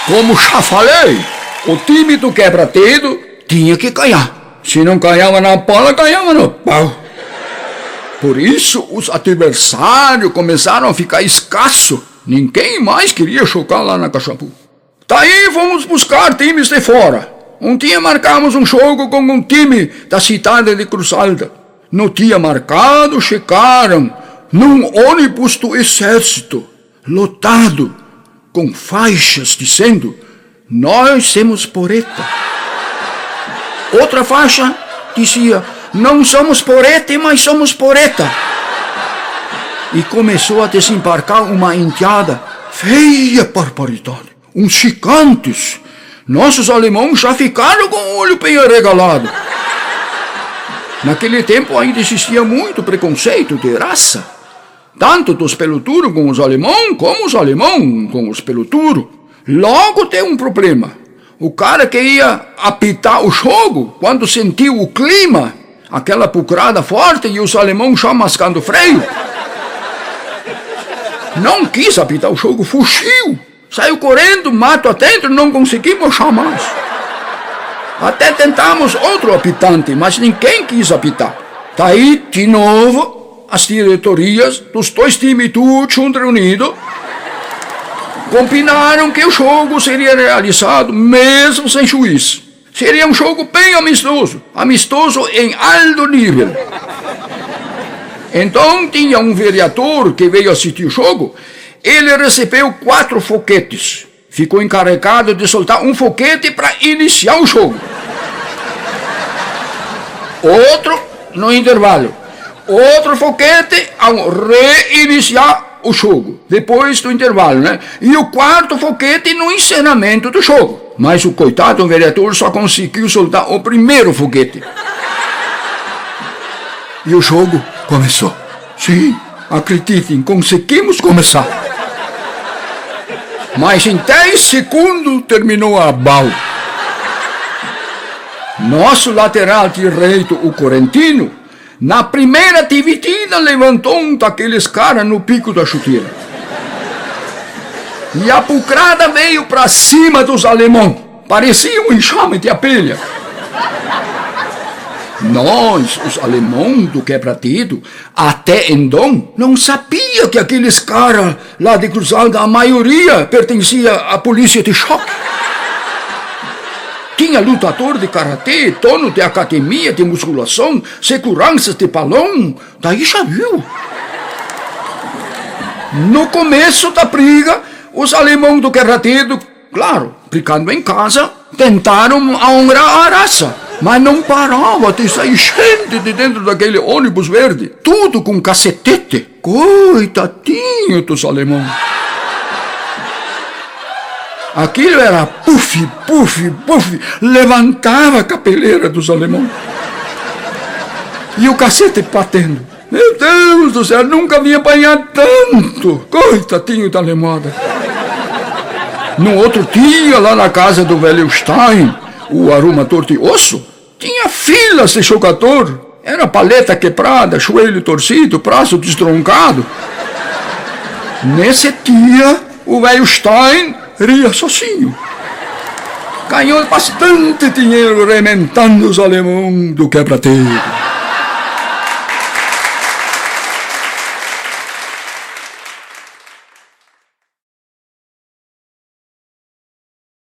Como já falei, o time do quebra-dedo tinha que ganhar. Se não ganhava na bola, ganhava no pau. Por isso, os adversários começaram a ficar escassos. Ninguém mais queria jogar lá na Caxambu. Daí fomos buscar times de fora. Um dia marcamos um jogo com um time da cidade de Cruz Alta. No dia marcado, chegaram num ônibus do exército, lotado, com faixas dizendo: nós somos poreta. Outra faixa dizia: não somos porete, mas somos poreta. E começou a desembarcar uma indiada, feia barbaridade, uns gigantes. Nossos alemães já ficaram com o olho bem arregalado. Naquele tempo ainda existia muito preconceito de raça, tanto dos peluturos com os alemães, como os alemães com os peluturos. Logo tem um problema. O cara que ia apitar o jogo, quando sentiu o clima, aquela pucrada forte e os alemães já mascando freio, não quis apitar o jogo, fugiu. Saiu correndo, mato adentro, não conseguimos jamais. Até tentamos outro apitante, mas ninguém quis apitar. Daí, de novo, as diretorias dos dois times tudo junto reunidos combinaram que o jogo seria realizado mesmo sem juiz. Seria um jogo bem amistoso em alto nível. Então tinha um vereador que veio assistir o jogo. Ele recebeu 4 foguetes. Ficou encarregado de soltar um foguete para iniciar o jogo. Outro no intervalo. Outro foguete ao reiniciar o jogo. Depois do intervalo, né? E o 4º foguete no encerramento do jogo. Mas o coitado vereador só conseguiu soltar o primeiro foguete. E o jogo começou. Sim, acreditem, conseguimos começar. Mas em 10 segundos terminou a bala. Nosso lateral direito, o Corentino, na primeira dividida levantou um daqueles caras no pico da chuteira. E a pucrada veio para cima dos alemães. Parecia um enxame de abelha. Nós, os alemães do quebra-dedo, até então, não sabia que aqueles caras lá de Cruz Alta, a maioria pertencia à polícia de choque. Tinha lutador de karatê, dono de academia de musculação, seguranças de balão, daí já viu. No começo da briga, os alemães do quebra-dedo, claro, brigando em casa, tentaram honrar a raça. Mas não parava de sair gente de dentro daquele ônibus verde, tudo com cacetete. Coitadinho dos alemães. Aquilo era puf, puf, puf, levantava a capeleira dos alemães. E o cacete batendo. Meu Deus do céu, nunca havia apanhado tanto. Coitadinho da alemada. No outro dia, lá na casa do velho Stein, o arrumador de osso, tinha filas de jogador. Era paleta quebrada, joelho torcido, braço destroncado. Nesse dia, o velho Stein ria sozinho. Ganhou bastante dinheiro rementando os alemães do quebra-dedo.